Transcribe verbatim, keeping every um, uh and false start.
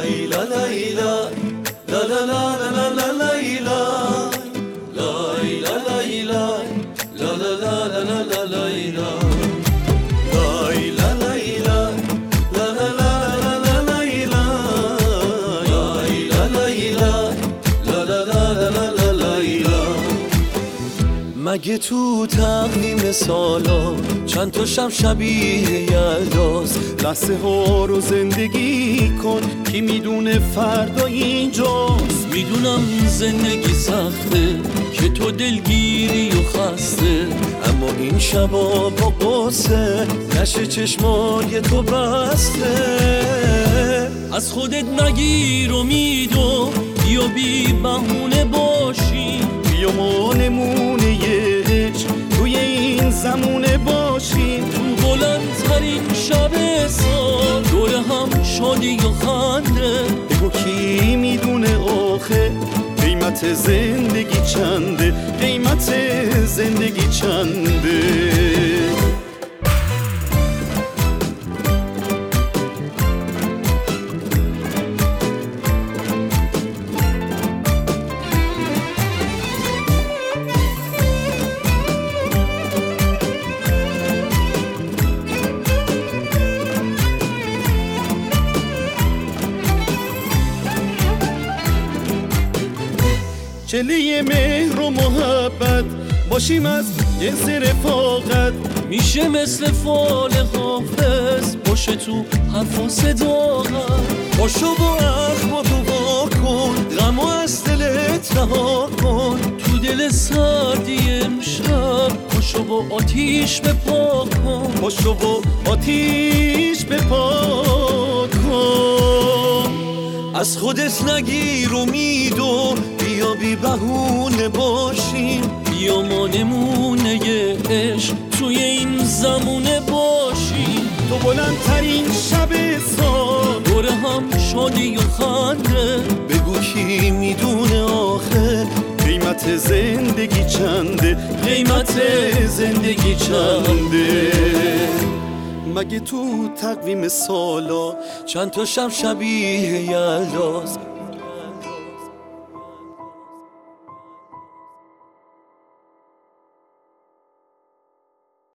لای لا لای لا لا لا لا لا لا لای لا لای لا لای لا لا لا لا لا لا لای لا لای لا لای لا لا لا لا لا لای لا لای لا لای لا لا لا لا لا لای لا مگه تو تقویم سالا چند تا شب شبیه یلداست؟ لحظه ها رو زندگی کن کی میدونه فردا اینجاست. میدونم زندگی سخته که تو دلگیری و خسته، اما این شبا با قصه نشه چشمای تو بسته. از خودت نگیر امیدو بیا بی بهونه باشی، بیا ما نمونه عشق توی این زمونه باشیم. تو بلندترین شب سال دور هم شادی و خنده. بگو کی میدونه آخه قیمت زندگی چنده، قیمت زندگی چنده. چله مهر و محبت باشیم از جنس رفاقت. میشه مثل فال حافظ باشه تو حرف و صداقت. باشو با اخما تو وا کن غم و از دلت رها کن. تو دل سردی امشب باشو با آتیش بپا کن. باشو با آتیش بپا کن. از خودت نگیر امیدو بیا بی بهونه باشیم. بیا ما نمونه عشق توی این زمونه باشیم. تو بلندترین شب سال دور هم شادی و خنده. بگو کی میدونه آخه قیمت زندگی چنده، قیمت زندگی چنده. مگه تو تقویم سالا چند تا شب شبیه یلداست؟